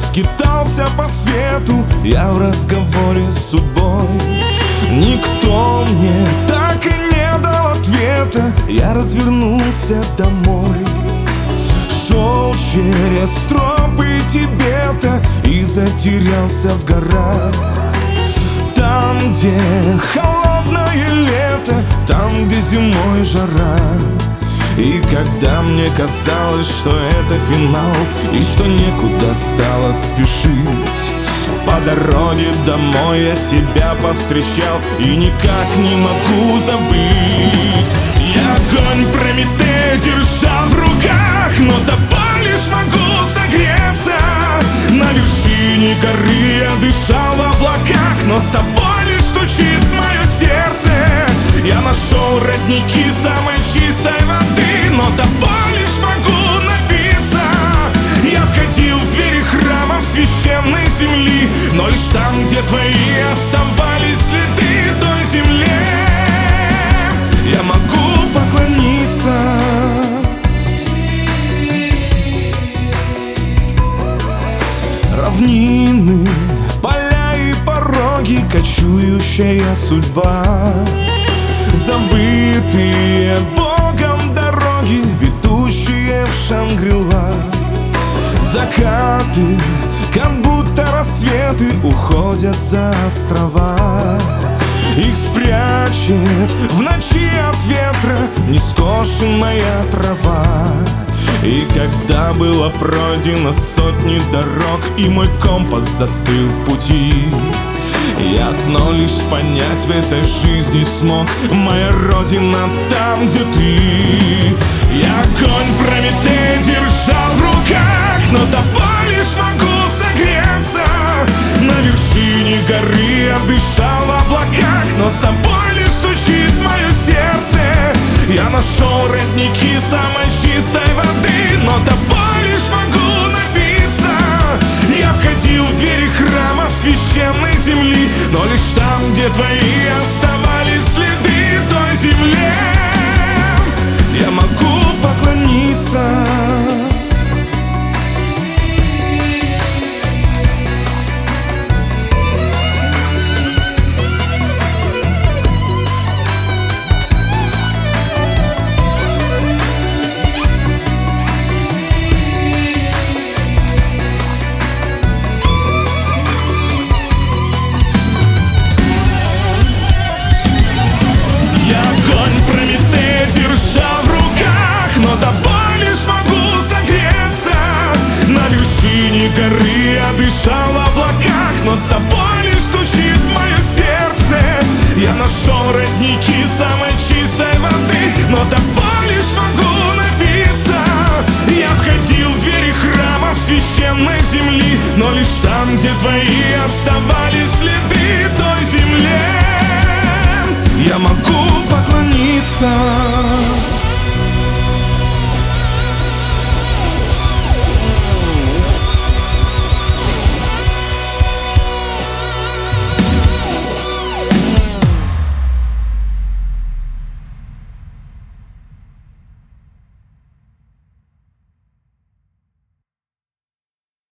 скитался по свету я в разговоре с судьбой. Никто мне так и не дал ответа. Я развернулся домой, шел через тропы Тибета и затерялся в горах. Там, где холодное лето, там, где зимой жара. И когда мне казалось, что это финал и что некуда стало спешить, по дороге домой я тебя повстречал и никак не могу забыть. Я огонь Прометея держал в руках, но тобой лишь могу согреться. На вершине горы я дышал в облаках, но с тобой лишь стучит мое сердце. Я нашел родники самой чистой воды, но тобой лишь могу напиться. Я входил в двери храмов священной земли, но лишь там, где твои оставались следы той земле, я могу поклониться. Равнины, поля и пороги, кочующая судьба. Забытые Богом дороги, ведущие в Шангри-Ла. Закаты, как будто рассветы, уходят за острова. Их спрячет в ночи от ветра нескошенная трава. И когда было пройдено сотни дорог и мой компас застыл в пути, я одно лишь понять в этой жизни смог: моя родина там, где ты. Я огонь Прометея держал в руках, но тобой лишь могу согреться. На вершине горы я дышал в облаках, но с тобой лишь стучит мое сердце. Я нашел родники самой чистой воды, но тобой лишь могу напиться. Я входил в двери храма священной земли, но лишь там, где твои оставались следы той земле, я могу поклониться. Горы я дышал в облаках, но с тобой лишь стучит мое сердце. Я нашел родники самой чистой воды, но тобой лишь могу напиться. Я входил в двери храмов священной земли, но лишь там, где твои оставались следы той земле, я могу поклониться.